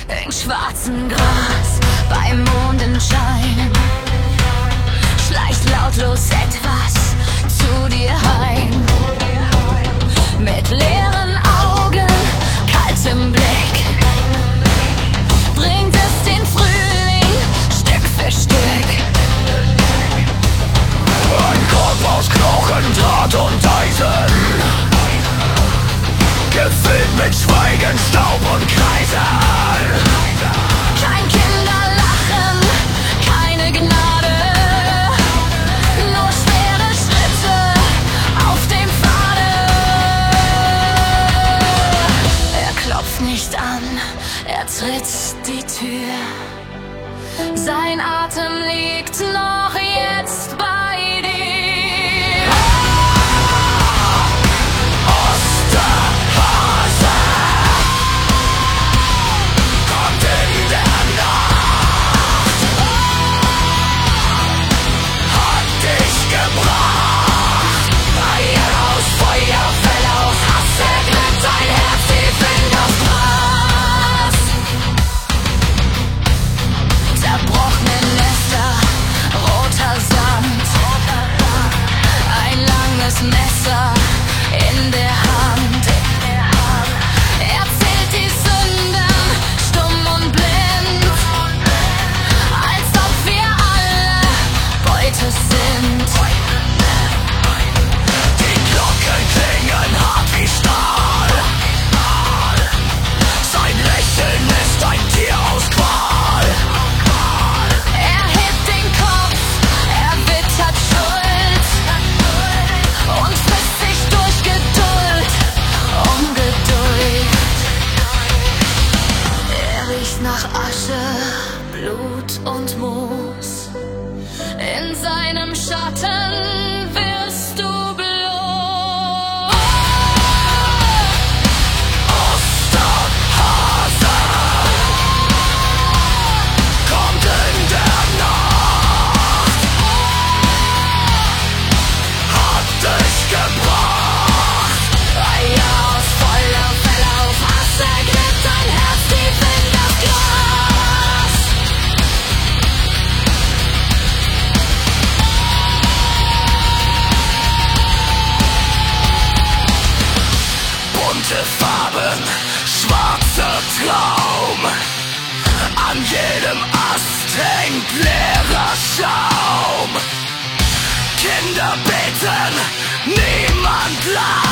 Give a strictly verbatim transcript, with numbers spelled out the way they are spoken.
im schwarzen Gras, beim Mondenschein schleicht lautlos etwas zu dir heim. Mit leeren Augen, kaltem Blick bringt es den Frühling Stück für Stück. Ein Korb aus Knochen, Draht und Eisen, gefüllt mit Schweigen, Staub und Kreisen. Kein Kinderlachen, keine Gnade, nur schwere Schritte auf dem Pfade. Er klopft nicht an, er tritt die Tür. Sein Atem liegt noch jetzt bei dir. Messer in der Hand. Er zählt die Sünden stumm und blind, als ob wir alle Beute sind. Die Glocken klingen hart wie Stahl. Sein Lächeln ist ein Tier aus Qual. Er hebt den Kopf, er wittert Schuld und frisst sich durch Geduld um Geduld. Er riecht nach Asche, Blut und Moos. In seinem Schatten wirst du bloß. Osterhase kommt in der Nacht, hat dich gebracht. Ein Jahr aus voller Verlauf, Hass ergräbt dein Herz tief in das Gras. Bunte Farben, schwarzer Traum. An jedem Ast hängt leerer Schaum. Kinder beten, niemand lacht.